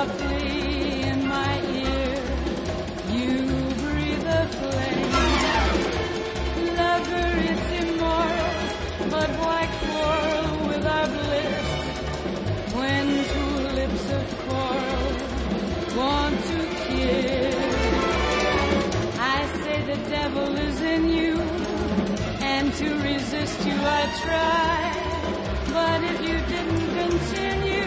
softly in my ear. You breathe a flame. Lover, it's immoral, but why quarrel with our bliss when two lips of coral want to kiss? I say the devil is in you, and to resist you I try. But if you didn't continue,